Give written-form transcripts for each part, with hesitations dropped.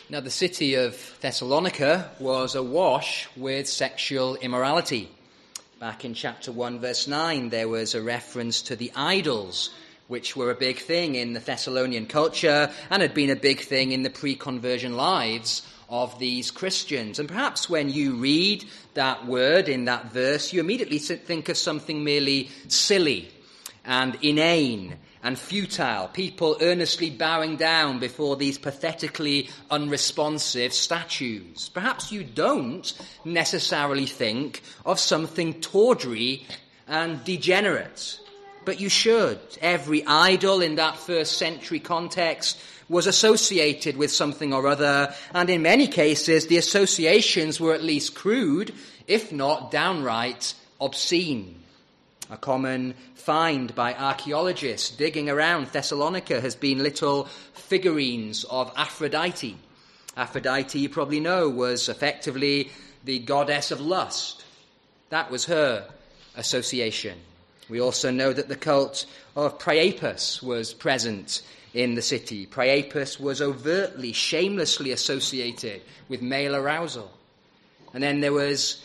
Now, the city of Thessalonica was awash with sexual immorality. Back in chapter 1, verse 9, there was a reference to the idols, which were a big thing in the Thessalonian culture and had been a big thing in the pre-conversion lives of these Christians. And perhaps when you read that word in that verse, you immediately think of something merely silly and inane and futile, people earnestly bowing down before these pathetically unresponsive statues. Perhaps you don't necessarily think of something tawdry and degenerate, but you should. Every idol in that first century context was associated with something or other, and in many cases the associations were at least crude, if not downright obscene. A common find by archaeologists digging around Thessalonica has been little figurines of Aphrodite. Aphrodite, you probably know, was effectively the goddess of lust. That was her association. We also know that the cult of Priapus was present in the city. Priapus was overtly, shamelessly associated with male arousal. And then there was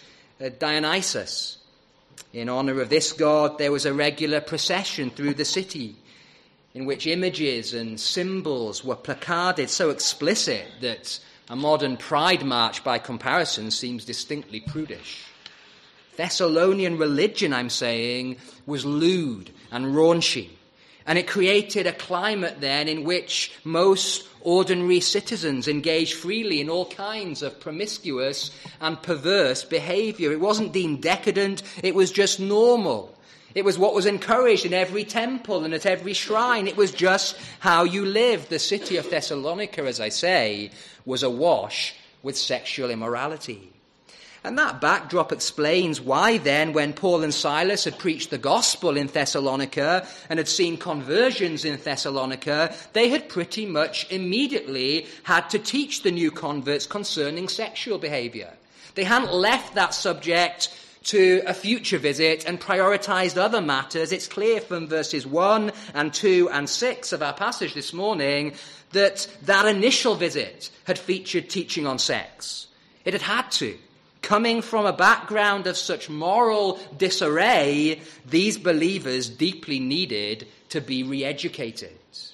Dionysus. In honor of this god, there was a regular procession through the city in which images and symbols were placarded so explicit that a modern pride march by comparison seems distinctly prudish. Thessalonian religion, I'm saying, was lewd and raunchy, and it created a climate then in which most ordinary citizens engaged freely in all kinds of promiscuous and perverse behavior. It wasn't deemed decadent, it was just normal. It was what was encouraged in every temple and at every shrine. It was just how you lived. The city of Thessalonica, as I say, was awash with sexual immorality. And that backdrop explains why then, when Paul and Silas had preached the gospel in Thessalonica and had seen conversions in Thessalonica, they had pretty much immediately had to teach the new converts concerning sexual behavior. They hadn't left that subject to a future visit and prioritized other matters. It's clear from verses 1 and 2 and 6 of our passage this morning that initial visit had featured teaching on sex. It had to. Coming from a background of such moral disarray, these believers deeply needed to be re-educated.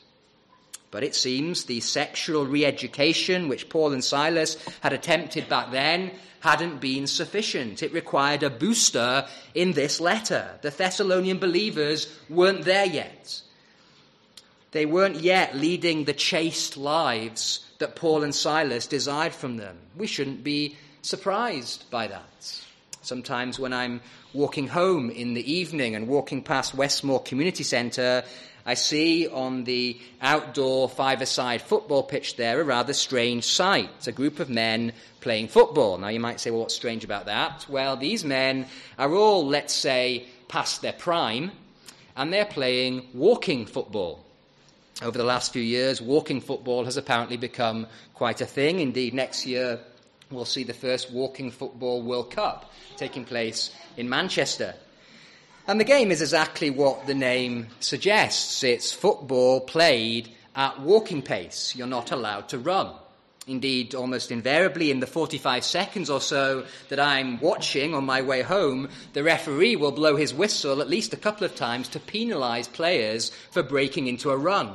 But it seems the sexual re-education which Paul and Silas had attempted back then hadn't been sufficient. It required a booster in this letter. The Thessalonian believers weren't there yet. They weren't yet leading the chaste lives that Paul and Silas desired from them. We shouldn't be surprised by that. Sometimes when I'm walking home in the evening and walking past Westmore Community Centre, I see on the outdoor five-a-side football pitch there a rather strange sight, a group of men playing football. Now you might say, well, what's strange about that? Well, these men are all, let's say, past their prime, and they're playing walking football. Over the last few years, walking football has apparently become quite a thing. Indeed, next year we'll see the first Walking Football World Cup taking place in Manchester. And the game is exactly what the name suggests. It's football played at walking pace. You're not allowed to run. Indeed, almost invariably in the 45 seconds or so that I'm watching on my way home, the referee will blow his whistle at least a couple of times to penalise players for breaking into a run.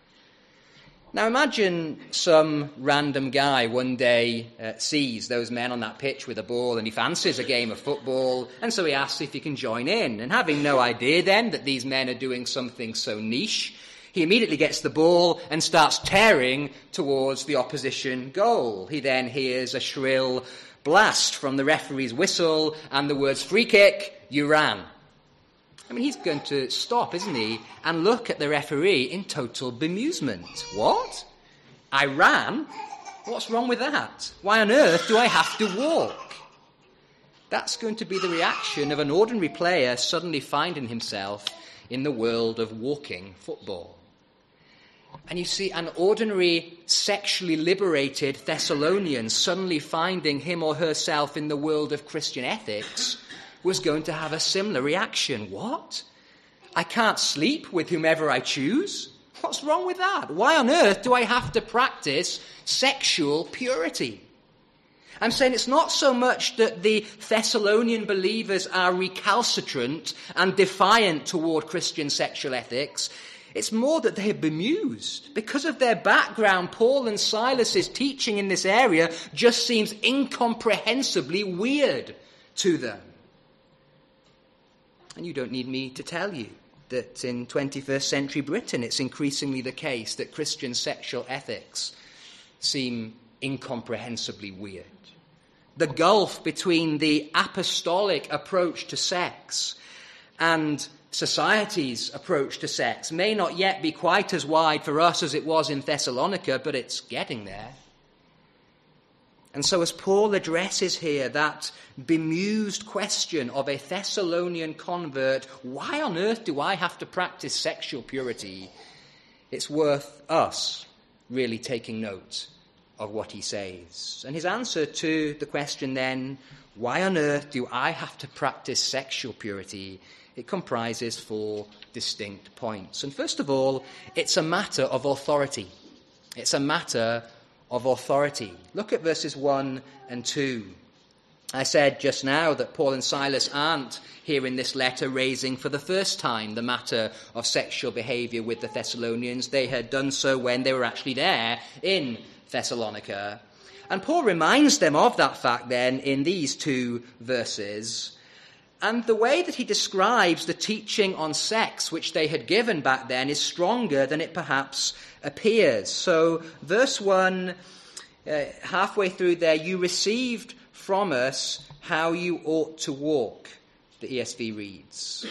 Now imagine some random guy one day sees those men on that pitch with a ball and he fancies a game of football, and so he asks if he can join in. And having no idea then that these men are doing something so niche, he immediately gets the ball and starts tearing towards the opposition goal. He then hears a shrill blast from the referee's whistle and the words, "Free kick, you ran." I mean, he's going to stop, isn't he, and look at the referee in total bemusement. What? I ran? What's wrong with that? Why on earth do I have to walk? That's going to be the reaction of an ordinary player suddenly finding himself in the world of walking football. And you see, an ordinary sexually liberated Thessalonian suddenly finding him or herself in the world of Christian ethics was going to have a similar reaction. What? I can't sleep with whomever I choose? What's wrong with that? Why on earth do I have to practice sexual purity? I'm saying it's not so much that the Thessalonian believers are recalcitrant and defiant toward Christian sexual ethics. It's more that they are bemused. Because of their background, Paul and Silas's teaching in this area just seems incomprehensibly weird to them. And you don't need me to tell you that in 21st century Britain it's increasingly the case that Christian sexual ethics seem incomprehensibly weird. The gulf between the apostolic approach to sex and society's approach to sex may not yet be quite as wide for us as it was in Thessalonica, but it's getting there. And so as Paul addresses here that bemused question of a Thessalonian convert, why on earth do I have to practice sexual purity? It's worth us really taking note of what he says. And his answer to the question then, why on earth do I have to practice sexual purity? It comprises 4 distinct points. And first of all, it's a matter of authority. It's a matter of authority. Look at verses 1 and 2. I said just now that Paul and Silas aren't here in this letter raising for the first time the matter of sexual behavior with the Thessalonians. They had done so when they were actually there in Thessalonica. And Paul reminds them of that fact then in these 2 verses. And the way that he describes the teaching on sex which they had given back then is stronger than it perhaps appears. So verse 1, halfway through there, you received from us how you ought to walk, the ESV reads.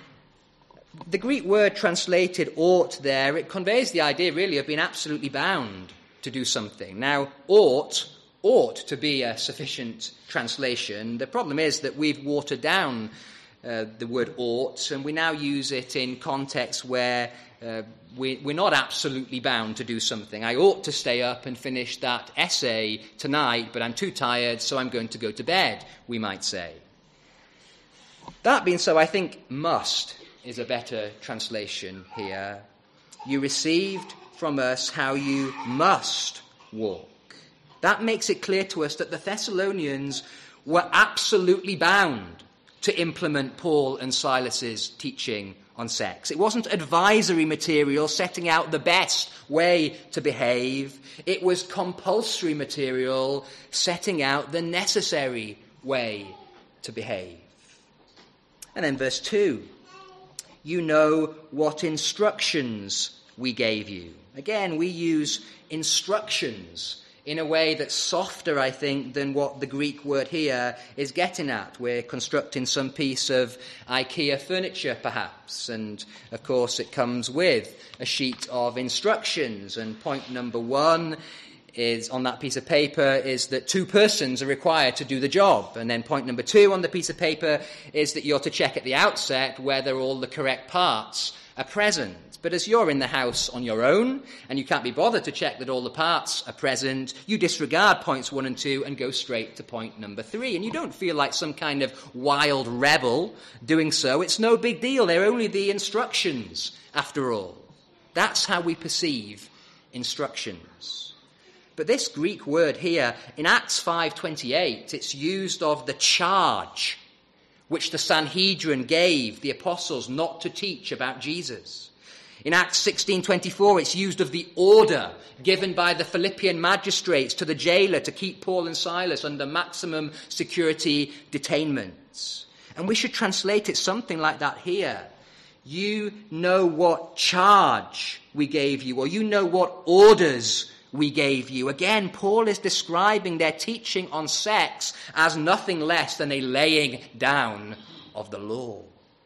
The Greek word translated ought there, it conveys the idea really of being absolutely bound to do something. Now, ought to be a sufficient translation. The problem is that we've watered down the word ought, and we now use it in contexts where we're not absolutely bound to do something. I ought to stay up and finish that essay tonight, but I'm too tired, so I'm going to go to bed, we might say. That being so, I think must is a better translation here. You received from us how you must walk. That makes it clear to us that the Thessalonians were absolutely bound to implement Paul and Silas's teaching on sex. It wasn't advisory material setting out the best way to behave. It was compulsory material setting out the necessary way to behave. And then verse 2, you know what instructions we gave you. Again, we use instructions in a way that's softer, I think, than what the Greek word here is getting at. We're constructing some piece of IKEA furniture, perhaps, and, of course, it comes with a sheet of instructions. And point number 1 is on that piece of paper is that 2 persons are required to do the job. And then point number 2 on the piece of paper is that you're to check at the outset whether all the correct parts are present. But as you're in the house on your own, and you can't be bothered to check that all the parts are present, you disregard points 1 and 2 and go straight to point number 3. And you don't feel like some kind of wild rebel doing so. It's no big deal. They're only the instructions, after all. That's how we perceive instructions. But this Greek word here, in Acts 5:28, it's used of the charge which the Sanhedrin gave the apostles not to teach about Jesus. In Acts 16:24, it's used of the order given by the Philippian magistrates to the jailer to keep Paul and Silas under maximum security detainments. And we should translate it something like that here. You know what charge we gave you, or you know what orders we gave you. Again, Paul is describing their teaching on sex as nothing less than a laying down of the law.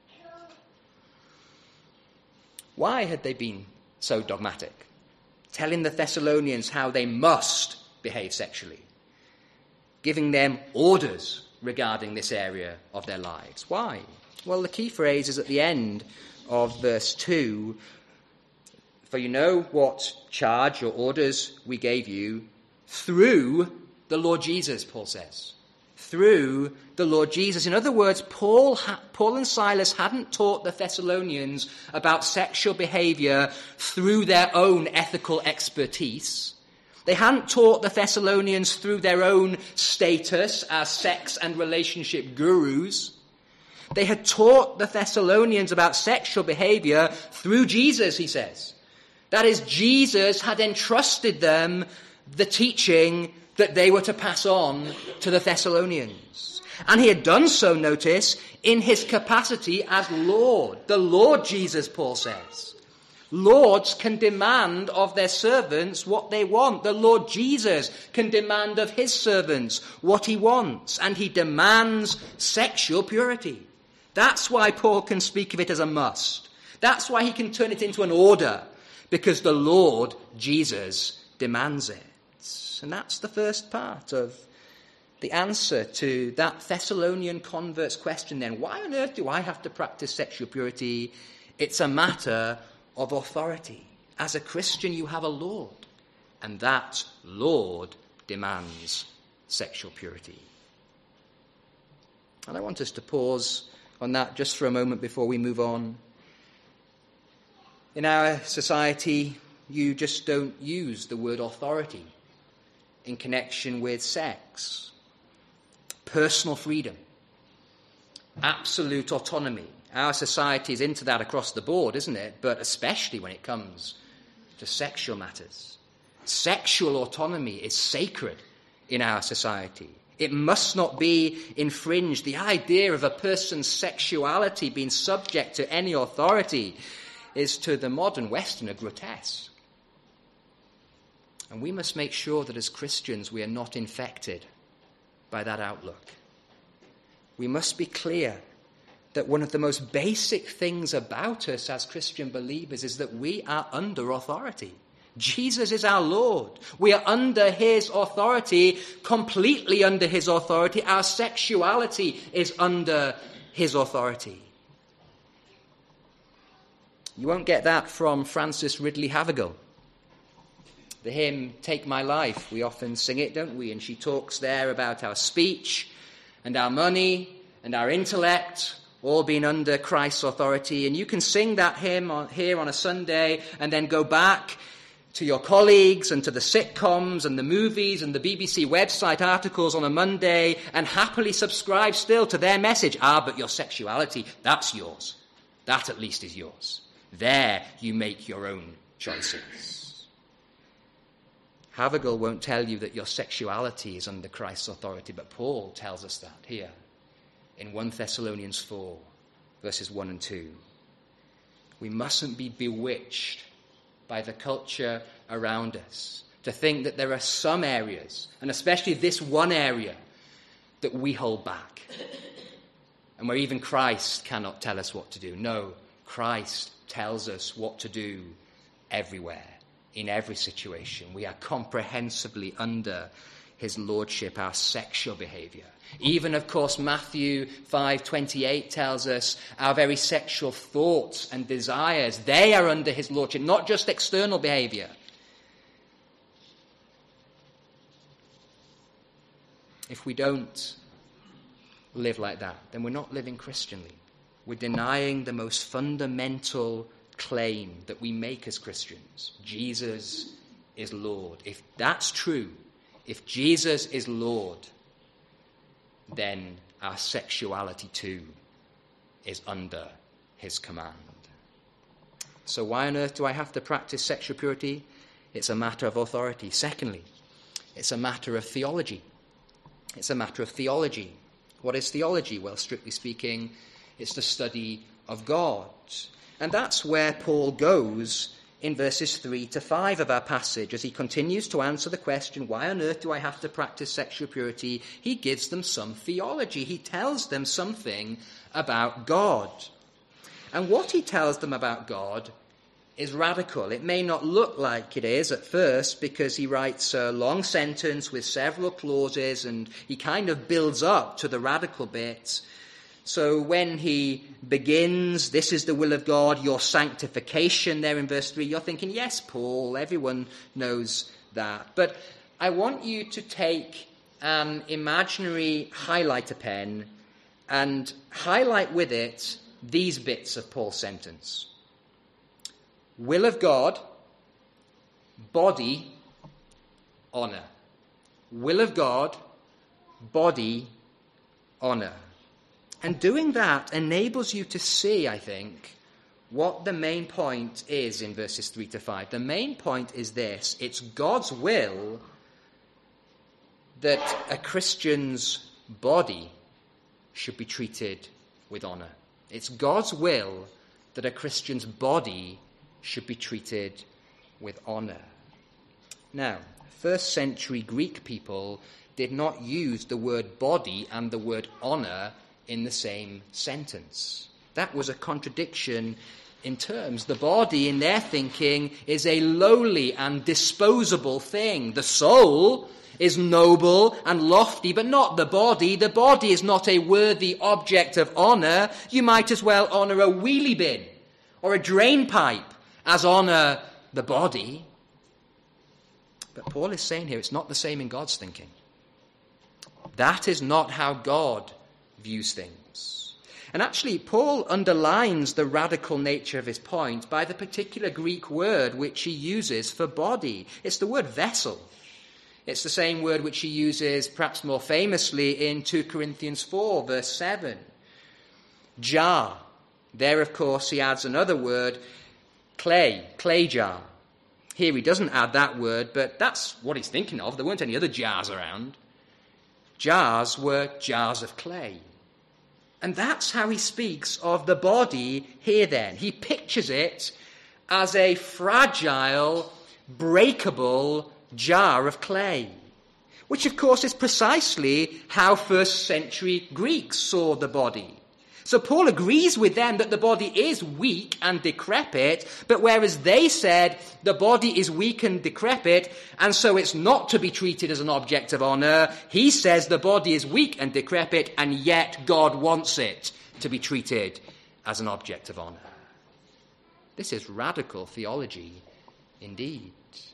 Why had they been so dogmatic, telling the Thessalonians how they must behave sexually, giving them orders regarding this area of their lives? Why? Well, the key phrase is at the end of verse 2, for you know what charge or orders we gave you through the Lord Jesus, Paul says. through the Lord Jesus. In other words, Paul and Silas hadn't taught the Thessalonians about sexual behavior through their own ethical expertise. They hadn't taught the Thessalonians through their own status as sex and relationship gurus. They had taught the Thessalonians about sexual behavior through Jesus, he says. That is, Jesus had entrusted them the teaching that they were to pass on to the Thessalonians. And he had done so, notice, in his capacity as Lord. The Lord Jesus, Paul says. Lords can demand of their servants what they want. The Lord Jesus can demand of his servants what he wants. And he demands sexual purity. That's why Paul can speak of it as a must. That's why he can turn it into an order. Because the Lord Jesus demands it. And that's the first part of the answer to that Thessalonian convert's question then. Why on earth do I have to practice sexual purity? It's a matter of authority. As a Christian, you have a Lord. And that Lord demands sexual purity. And I want us to pause on that just for a moment before we move on. In our society, you just don't use the word authority in connection with sex, personal freedom, absolute autonomy. Our society is into that across the board, isn't it? But especially when it comes to sexual matters. Sexual autonomy is sacred in our society. It must not be infringed. The idea of a person's sexuality being subject to any authority is to the modern Westerner grotesque. And we must make sure that as Christians we are not infected by that outlook. We must be clear that one of the most basic things about us as Christian believers is that we are under authority. Jesus is our Lord. We are under his authority, completely under his authority. Our sexuality is under his authority. You won't get that from Frances Ridley Havergal. The hymn, Take My Life, we often sing it, don't we? And she talks there about our speech and our money and our intellect all being under Christ's authority. And you can sing that hymn here on a Sunday and then go back to your colleagues and to the sitcoms and the movies and the BBC website articles on a Monday and happily subscribe still to their message. But your sexuality, that's yours. That at least is yours. There you make your own choices. Havergal won't tell you that your sexuality is under Christ's authority, but Paul tells us that here in 1 Thessalonians 4, verses 1 and 2. We mustn't be bewitched by the culture around us to think that there are some areas, and especially this one area, that we hold back, and where even Christ cannot tell us what to do. No, Christ tells us what to do everywhere. In every situation, we are comprehensively under his lordship, our sexual behavior. Even, of course, Matthew 5:28 tells us our very sexual thoughts and desires, they are under his lordship, not just external behavior. If we don't live like that, then we're not living Christianly. We're denying the most fundamental claim that we make as Christians. Jesus is Lord. If that's true, if Jesus is Lord, then our sexuality too is under his command. So why on earth do I have to practice sexual purity? It's a matter of authority. Secondly, it's a matter of theology. It's a matter of theology. What is theology? Well, strictly speaking, it's the study of God. And that's where Paul goes in verses 3 to 5 of our passage. As he continues to answer the question, why on earth do I have to practice sexual purity? He gives them some theology. He tells them something about God. And what he tells them about God is radical. It may not look like it is at first because he writes a long sentence with several clauses and he kind of builds up to the radical bits. So when he begins, this is the will of God, your sanctification there in verse 3, you're thinking, yes, Paul, everyone knows that. But I want you to take an imaginary highlighter pen and highlight with it these bits of Paul's sentence. Will of God, body, honor. Will of God, body, honor. And doing that enables you to see, I think, what the main point is in verses 3 to 5. The main point is this: it's God's will that a Christian's body should be treated with honor. It's God's will that a Christian's body should be treated with honor. Now, first century Greek people did not use the word body and the word honor in the same sentence. That was a contradiction in terms. The body, in their thinking, is a lowly and disposable thing. The soul is noble and lofty, but not the body. The body is not a worthy object of honor. You might as well honor a wheelie bin or a drain pipe as honor the body. But Paul is saying here it's not the same in God's thinking. That is not how God views things. And actually, Paul underlines the radical nature of his point by the particular Greek word which he uses for body. It's the word vessel. It's the same word which he uses perhaps more famously in 2 Corinthians 4, verse 7. Jar. There, of course, he adds another word, clay jar. Here he doesn't add that word, but that's what he's thinking of. There weren't any other jars around. Jars were jars of clay. And that's how he speaks of the body here then. He pictures it as a fragile, breakable jar of clay, which of course is precisely how first century Greeks saw the body. So Paul agrees with them that the body is weak and decrepit, but whereas they said the body is weak and decrepit, and so it's not to be treated as an object of honor, he says the body is weak and decrepit, and yet God wants it to be treated as an object of honor. This is radical theology indeed.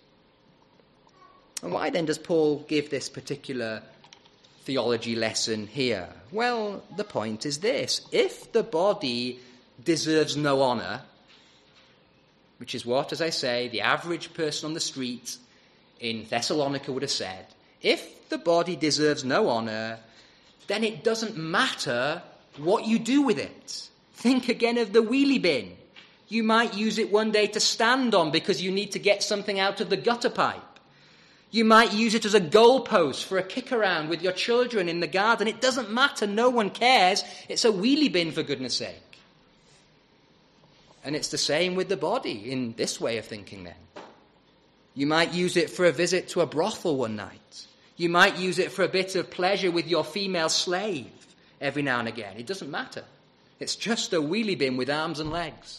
And why then does Paul give this particular theology lesson here? Well, the point is this: if the body deserves no honor, which is what, as I say, the average person on the street in Thessalonica would have said, if the body deserves no honor, then it doesn't matter what you do with it. Think again of the wheelie bin. You might use it one day to stand on because you need to get something out of the gutter pipe. You might use it as a goalpost for a kick around with your children in the garden. It doesn't matter. No one cares. It's a wheelie bin, for goodness sake. And it's the same with the body in this way of thinking then. You might use it for a visit to a brothel one night. You might use it for a bit of pleasure with your female slave every now and again. It doesn't matter. It's just a wheelie bin with arms and legs.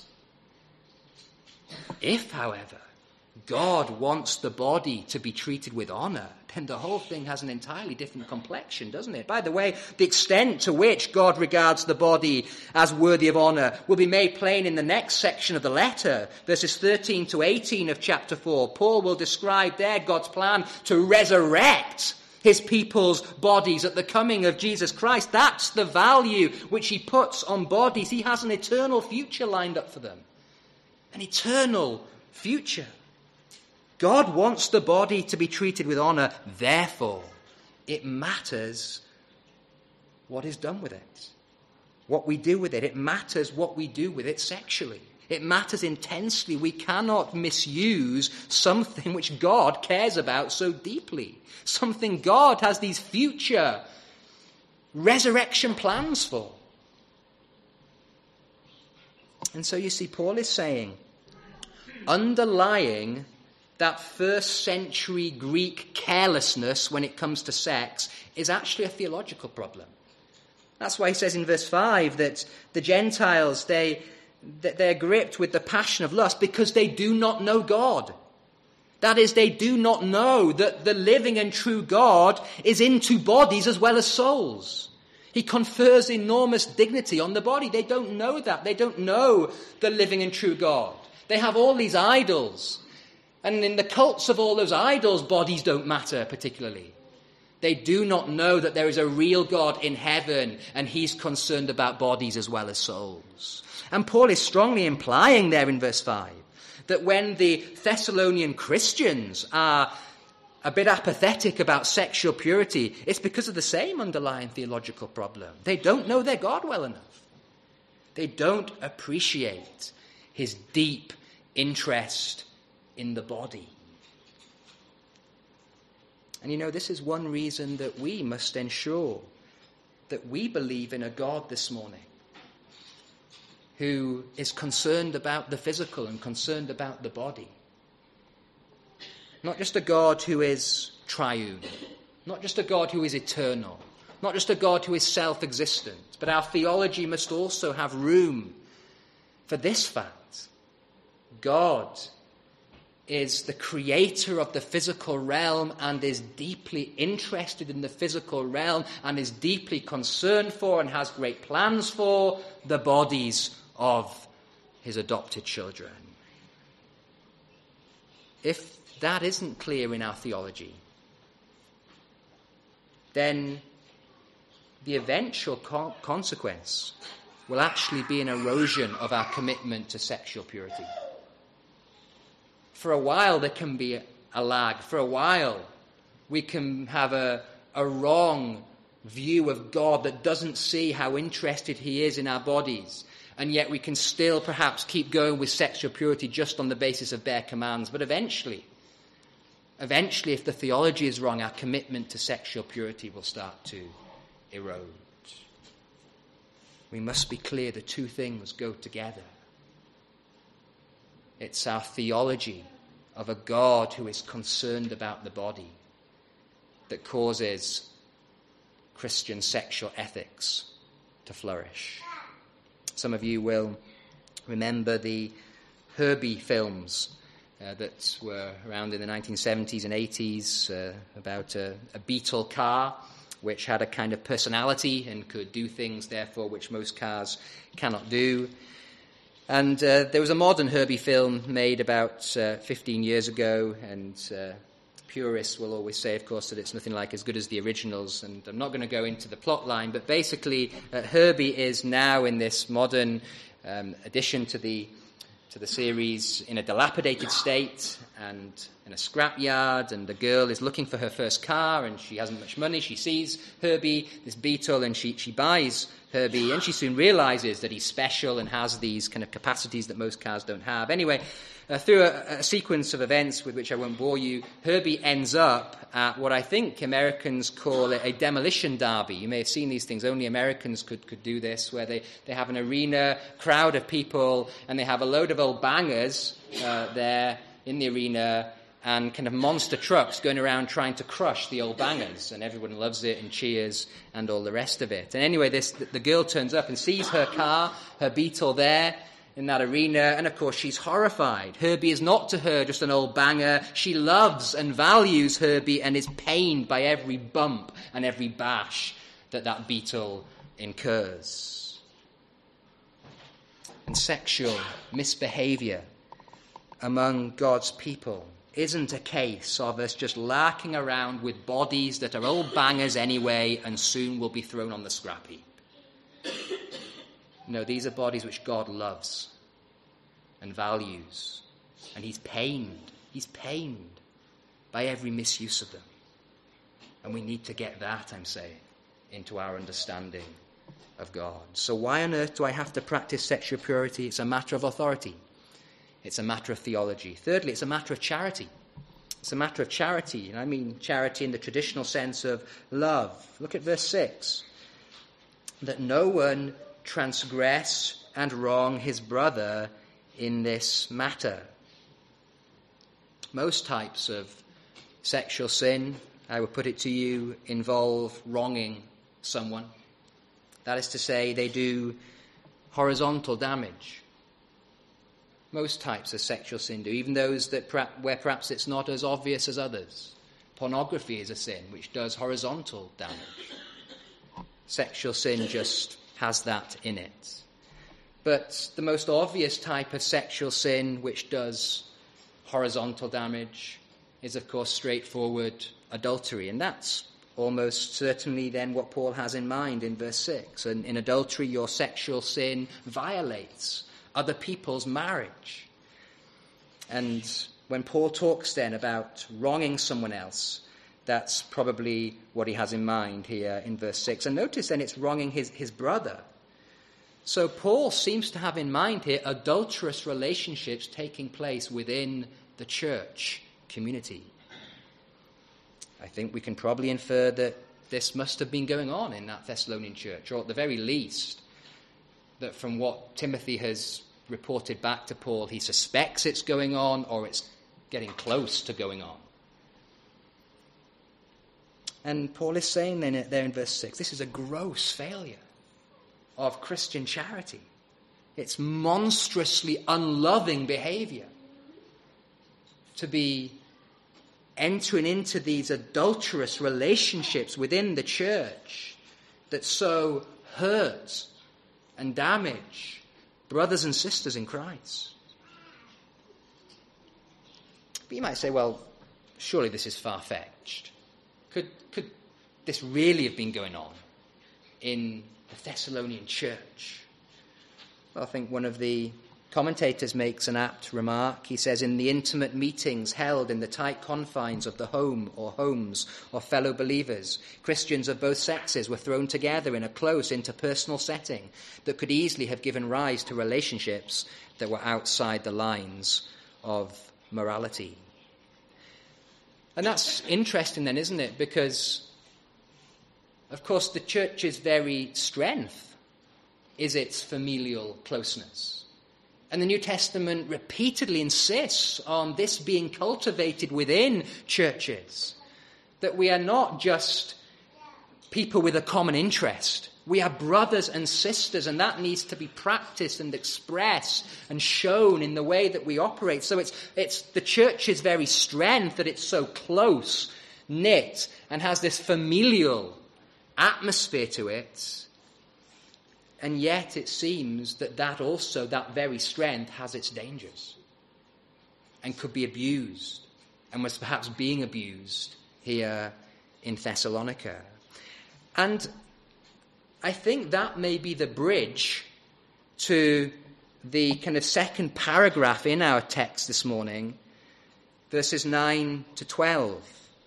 If, however, God wants the body to be treated with honor, then the whole thing has an entirely different complexion, doesn't it? By the way, the extent to which God regards the body as worthy of honor will be made plain in the next section of the letter, verses 13 to 18 of chapter 4. Paul will describe there God's plan to resurrect his people's bodies at the coming of Jesus Christ. That's the value which he puts on bodies. He has an eternal future lined up for them. An eternal future. God wants the body to be treated with honor. Therefore, it matters what is done with it, what we do with it. It matters what we do with it sexually. It matters intensely. We cannot misuse something which God cares about so deeply, something God has these future resurrection plans for. And so you see, Paul is saying, underlying that first century Greek carelessness when it comes to sex is actually a theological problem. That's why he says in verse 5 that the Gentiles, they're gripped with the passion of lust because they do not know God. That is, they do not know that the living and true God is into bodies as well as souls. He confers enormous dignity on the body. They don't know that. They don't know the living and true God. They have all these idols. And in the cults of all those idols, bodies don't matter particularly. They do not know that there is a real God in heaven, and he's concerned about bodies as well as souls. And Paul is strongly implying there in verse 5 that when the Thessalonian Christians are a bit apathetic about sexual purity, it's because of the same underlying theological problem. They don't know their God well enough. They don't appreciate his deep interest in the body. And this is one reason that we must ensure that we believe in a God this morning who is concerned about the physical and concerned about the body. Not just a God who is triune, not just a God who is eternal, not just a God who is self-existent, but our theology must also have room for this fact. God is the creator of the physical realm and is deeply interested in the physical realm and is deeply concerned for and has great plans for the bodies of his adopted children. If that isn't clear in our theology, then the eventual consequence will actually be an erosion of our commitment to sexual purity. For a while there can be a lag. For a while we can have a wrong view of God that doesn't see how interested he is in our bodies. And yet we can still perhaps keep going with sexual purity just on the basis of bare commands. But eventually, if the theology is wrong, our commitment to sexual purity will start to erode. We must be clear the two things go together. It's our theology of a God who is concerned about the body that causes Christian sexual ethics to flourish. Some of you will remember the Herbie films that were around in the 1970s and 80s about a Beetle car which had a kind of personality and could do things, therefore, which most cars cannot do. And there was a modern Herbie film made about 15 years ago, and purists will always say, of course, that it's nothing like as good as the originals, and I'm not going to go into the plot line, but basically Herbie is now in this modern addition to the series in a dilapidated state and in a scrapyard, and the girl is looking for her first car, and she hasn't much money. She sees Herbie, this Beetle, and she buys Herbie, and she soon realizes that he's special and has these kind of capacities that most cars don't have. Anyway, through a sequence of events with which I won't bore you, Herbie ends up at what I think Americans call a demolition derby. You may have seen these things. Only Americans could do this, where they have an arena, crowd of people, and they have a load of old bangers there in the arena, and kind of monster trucks going around trying to crush the old bangers, and everyone loves it and cheers and all the rest of it. And anyway, the girl turns up and sees her car, her Beetle there in that arena, and of course she's horrified. Herbie is not to her just an old banger. She loves and values Herbie and is pained by every bump and every bash that Beetle incurs. And sexual misbehavior among God's people isn't a case of us just larking around with bodies that are old bangers anyway and soon will be thrown on the scrap heap. No, these are bodies which God loves and values, and he's pained by every misuse of them. And we need to get that, I'm saying, into our understanding of God. So why on earth do I have to practice sexual purity? It's a matter of authority. It's a matter of theology. Thirdly, it's a matter of charity. It's a matter of charity, and I mean charity in the traditional sense of love. Look at verse 6. That no one transgress and wrong his brother in this matter. Most types of sexual sin, I would put it to you, involve wronging someone. That is to say, they do horizontal damage. Most types of sexual sin do, even those where perhaps it's not as obvious as others. Pornography is a sin which does horizontal damage. Sexual sin just has that in it. But the most obvious type of sexual sin which does horizontal damage is, of course, straightforward adultery. And that's almost certainly then what Paul has in mind in verse 6. And in adultery, your sexual sin violates other people's marriage. And when Paul talks then about wronging someone else, that's probably what he has in mind here in verse 6. And notice then it's wronging his brother. So Paul seems to have in mind here adulterous relationships taking place within the church community. I think we can probably infer that this must have been going on in that Thessalonian church, or at the very least, that from what Timothy has reported back to Paul, he suspects it's going on, or it's getting close to going on. And Paul is saying then there in verse 6, this is a gross failure of Christian charity. It's monstrously unloving behavior to be entering into these adulterous relationships within the church that so hurt and damage brothers and sisters in Christ. But you might say, well, surely this is far-fetched. Could this really have been going on in the Thessalonian church? Well, I think one of the commentators makes an apt remark. He says, in the intimate meetings held in the tight confines of the home or homes of fellow believers, Christians of both sexes were thrown together in a close interpersonal setting that could easily have given rise to relationships that were outside the lines of morality. And that's interesting then, isn't it? Because, of course, the church's very strength is its familial closeness. And the New Testament repeatedly insists on this being cultivated within churches, that we are not just people with a common interest. We are brothers and sisters, and that needs to be practiced and expressed and shown in the way that we operate. So it's the church's very strength that it's so close-knit and has this familial atmosphere to it. And yet it seems that very strength has its dangers and could be abused and was perhaps being abused here in Thessalonica. And I think that may be the bridge to the kind of second paragraph in our text this morning, verses 9 to 12.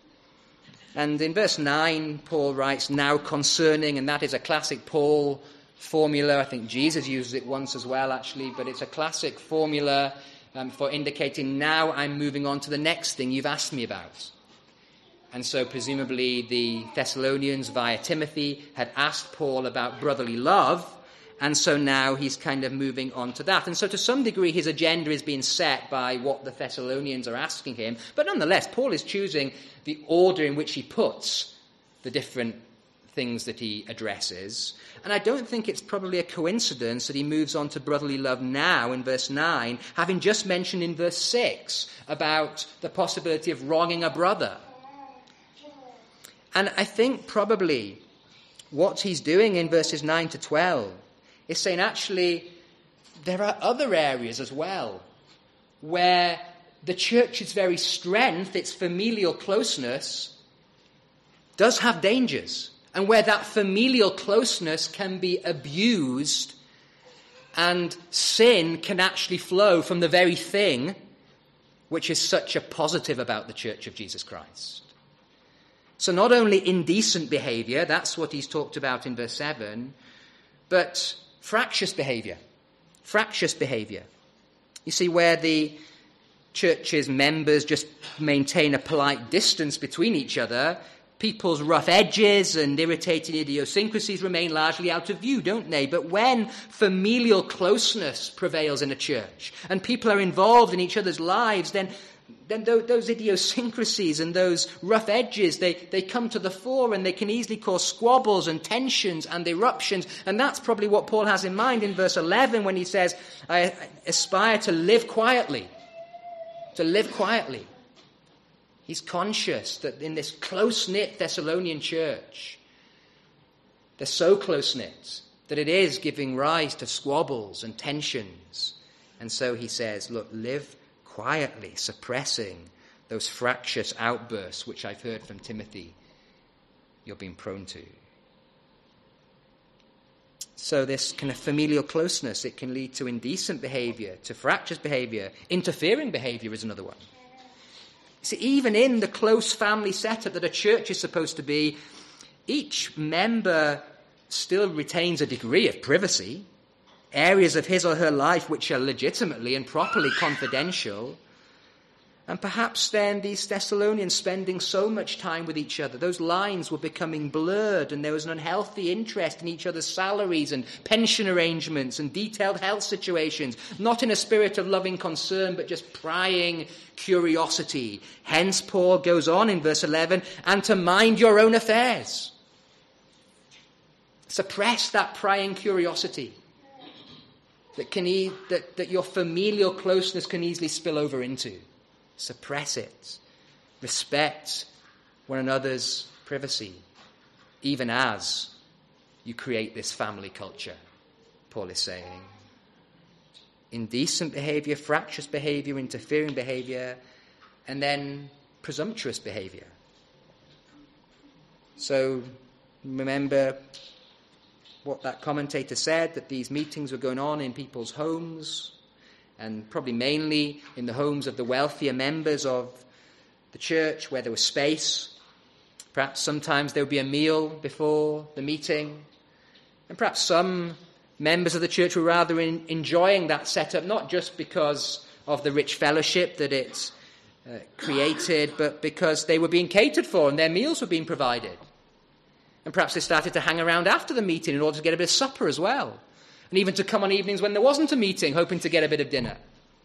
And in verse 9, Paul writes, now concerning, and that is a classic Paul formula. I think Jesus uses it once as well, actually, but it's a classic formula for indicating now I'm moving on to the next thing you've asked me about. And so presumably the Thessalonians via Timothy had asked Paul about brotherly love, and so now he's kind of moving on to that. And so to some degree his agenda is being set by what the Thessalonians are asking him, but nonetheless Paul is choosing the order in which he puts the different things that he addresses. And I don't think it's probably a coincidence that he moves on to brotherly love now in verse 9, having just mentioned in verse 6 about the possibility of wronging a brother. And I think probably what he's doing in verses 9 to 12 is saying actually there are other areas as well where the church's very strength, its familial closeness, does have dangers, and where that familial closeness can be abused and sin can actually flow from the very thing which is such a positive about the Church of Jesus Christ. So not only indecent behavior, that's what he's talked about in verse 7, but fractious behavior. Fractious behavior. You see, where the church's members just maintain a polite distance between each other, people's rough edges and irritating idiosyncrasies remain largely out of view, don't they? But when familial closeness prevails in a church and people are involved in each other's lives, then those idiosyncrasies and those rough edges, they come to the fore, and they can easily cause squabbles and tensions and eruptions. And that's probably what Paul has in mind in verse 11 when he says, I aspire to live quietly. To live quietly. He's conscious that in this close-knit Thessalonian church, they're so close-knit that it is giving rise to squabbles and tensions. And so he says, look, live quietly, suppressing those fractious outbursts which I've heard from Timothy you're being prone to. So this kind of familial closeness, it can lead to indecent behavior, to fractious behavior. Interfering behavior is another one. See, even in the close family setup that a church is supposed to be, each member still retains a degree of privacy, areas of his or her life which are legitimately and properly confidential. And perhaps then these Thessalonians spending so much time with each other, those lines were becoming blurred, and there was an unhealthy interest in each other's salaries and pension arrangements and detailed health situations, not in a spirit of loving concern, but just prying curiosity. Hence, Paul goes on in verse 11, and to mind your own affairs. Suppress that prying curiosity that your familial closeness can easily spill over into. Suppress it. Respect one another's privacy, even as you create this family culture, Paul is saying. Indecent behavior, fractious behavior, interfering behavior, and then presumptuous behavior. So remember what that commentator said, that these meetings were going on in people's homes, and probably mainly in the homes of the wealthier members of the church where there was space. Perhaps sometimes there would be a meal before the meeting. And perhaps some members of the church were rather enjoying that setup, not just because of the rich fellowship that it created, but because they were being catered for and their meals were being provided. And perhaps they started to hang around after the meeting in order to get a bit of supper as well. And even to come on evenings when there wasn't a meeting, hoping to get a bit of dinner.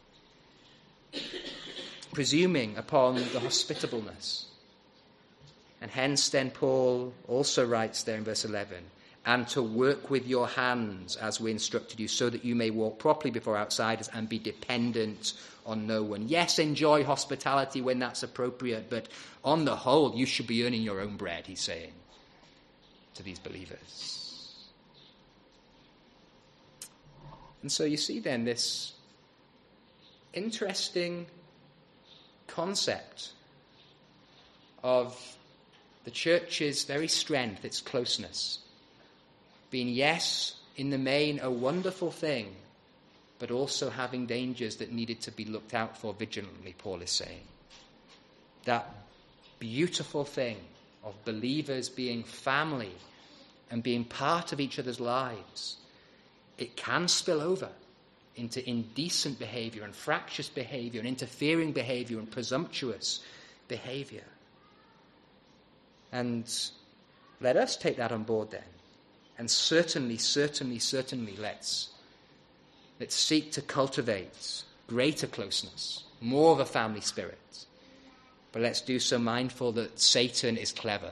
Presuming upon the hospitableness. And hence then Paul also writes there in verse 11, and to work with your hands as we instructed you, so that you may walk properly before outsiders and be dependent on no one. Yes, enjoy hospitality when that's appropriate, but on the whole, you should be earning your own bread, he's saying to these believers. And so you see then this interesting concept of the church's very strength, its closeness, being, yes, in the main, a wonderful thing, but also having dangers that needed to be looked out for vigilantly, Paul is saying. That beautiful thing of believers being family and being part of each other's lives, it can spill over into indecent behavior and fractious behavior and interfering behavior and presumptuous behavior. And let us take that on board then. And certainly let's seek to cultivate greater closeness, more of a family spirit. But let's do so mindful that Satan is clever.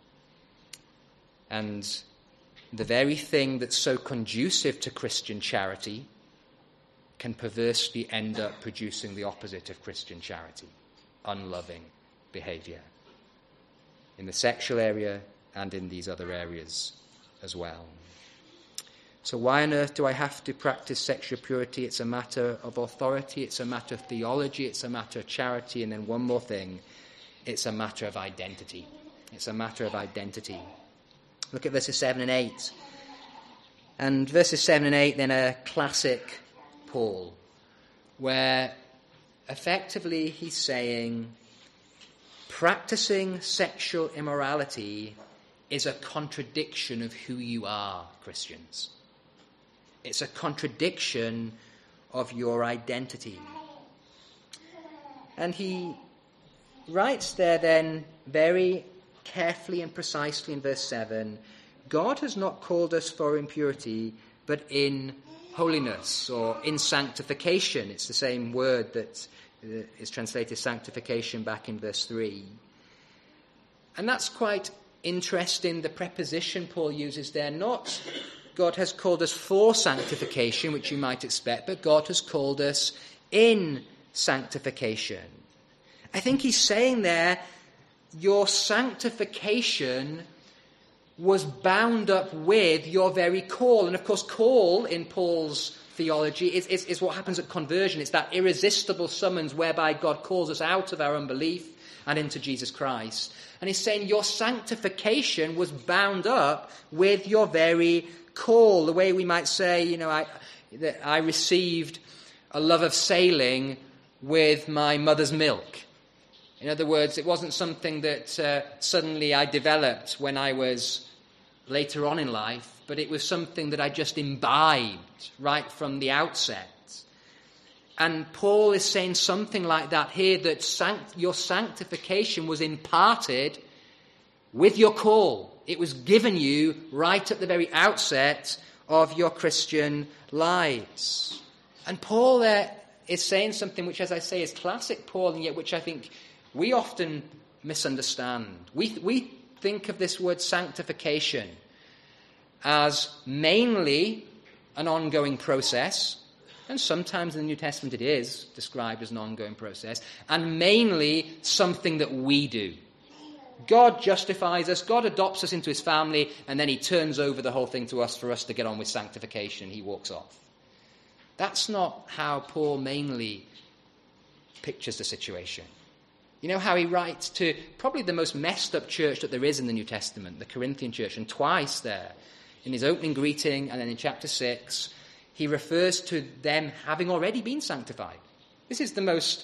And the very thing that's so conducive to Christian charity can perversely end up producing the opposite of Christian charity, unloving behavior, in the sexual area and in these other areas as well. So why on earth do I have to practice sexual purity? It's a matter of authority, it's a matter of theology, it's a matter of charity, and then one more thing, it's a matter of identity. It's a matter of identity. Look at verses 7 and 8. And verses 7 and 8, then a classic Paul, where effectively he's saying practicing sexual immorality is a contradiction of who you are, Christians. It's a contradiction of your identity. And he writes there then very carefully and precisely in verse 7, God has not called us for impurity, but in holiness or in sanctification. It's the same word that is translated sanctification back in verse 3. And that's quite interesting, the preposition Paul uses there. Not God has called us for sanctification, which you might expect, but God has called us in sanctification. I think he's saying there, your sanctification was bound up with your very call. And of course, call in Paul's theology is what happens at conversion. It's that irresistible summons whereby God calls us out of our unbelief and into Jesus Christ. And he's saying your sanctification was bound up with your very call. The way we might say, that I received a love of sailing with my mother's milk. In other words, it wasn't something that suddenly I developed when I was later on in life, but it was something that I just imbibed right from the outset. And Paul is saying something like that here, that your sanctification was imparted with your call. It was given you right at the very outset of your Christian lives. And Paul there is saying something which, as I say, is classic Paul, and yet which I think we often misunderstand. We think of this word sanctification as mainly an ongoing process, and sometimes in the New Testament it is described as an ongoing process, and mainly something that we do. God justifies us, God adopts us into his family, and then he turns over the whole thing to us for us to get on with sanctification. He walks off. That's not how Paul mainly pictures the situation. You know how he writes to probably the most messed up church that there is in the New Testament, the Corinthian church, and twice there, in his opening greeting and then in chapter 6, he refers to them having already been sanctified. This is the most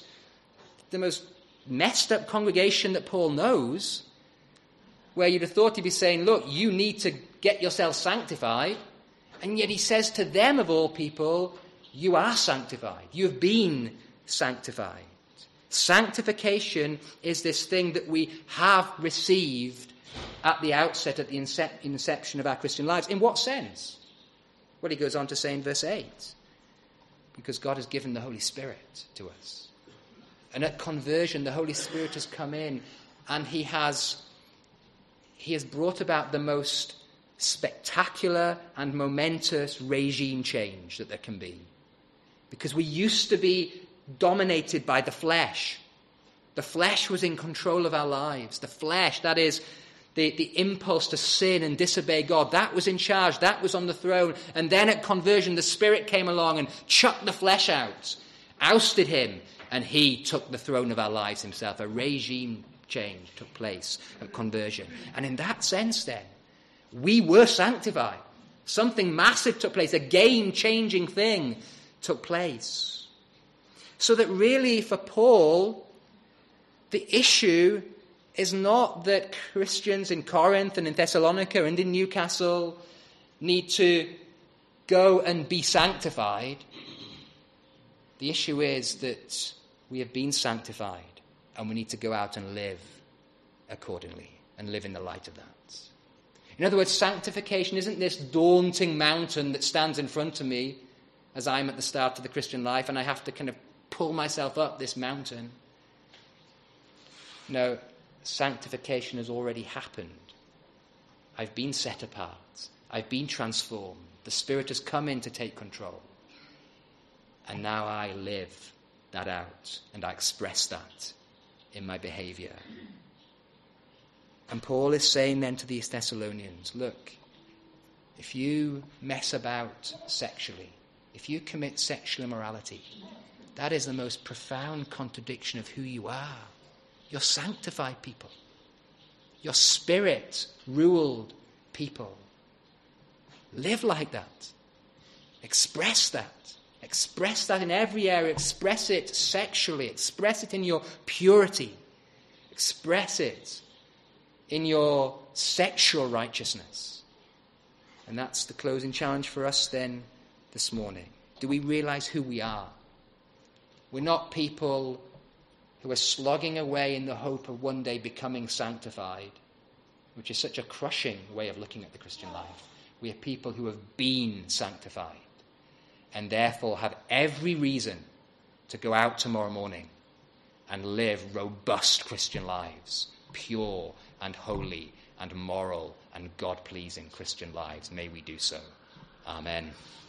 messed up congregation that Paul knows, where you'd have thought he'd be saying, look, you need to get yourself sanctified, and yet he says to them, of all people, you are sanctified. You have been sanctified. Sanctification is this thing that we have received at the outset, at the inception of our Christian lives. In what sense? Well, he goes on to say in verse 8, because God has given the Holy Spirit to us. And at conversion, the Holy Spirit has come in, and he has brought about the most spectacular and momentous regime change that there can be. Because we used to be dominated by the flesh. The flesh was in control of our lives. The flesh, that is, the impulse to sin and disobey God, that was in charge, that was on the throne. And then at conversion, the Spirit came along and chucked the flesh out, ousted him, and he took the throne of our lives himself. A regime change took place at conversion. And in that sense then, we were sanctified. Something massive took place. A game-changing thing took place. So that really for Paul, the issue is not that Christians in Corinth and in Thessalonica and in Newcastle need to go and be sanctified. The issue is that we have been sanctified and we need to go out and live accordingly and live in the light of that. In other words, sanctification isn't this daunting mountain that stands in front of me as I'm at the start of the Christian life and I have to kind of pull myself up this mountain. No, sanctification has already happened. I've been set apart. I've been transformed. The Spirit has come in to take control. And now I live that out and I express that in my behavior. And Paul is saying then to these Thessalonians, look, if you mess about sexually, if you commit sexual immorality, that is the most profound contradiction of who you are. You're sanctified people. You're Spirit-ruled people. Live like that. Express that. Express that in every area. Express it sexually. Express it in your purity. Express it in your sexual righteousness. And that's the closing challenge for us then this morning. Do we realize who we are? We're not people who are slogging away in the hope of one day becoming sanctified, which is such a crushing way of looking at the Christian life. We are people who have been sanctified and therefore have every reason to go out tomorrow morning and live robust Christian lives, pure and holy and moral and God-pleasing Christian lives. May we do so. Amen.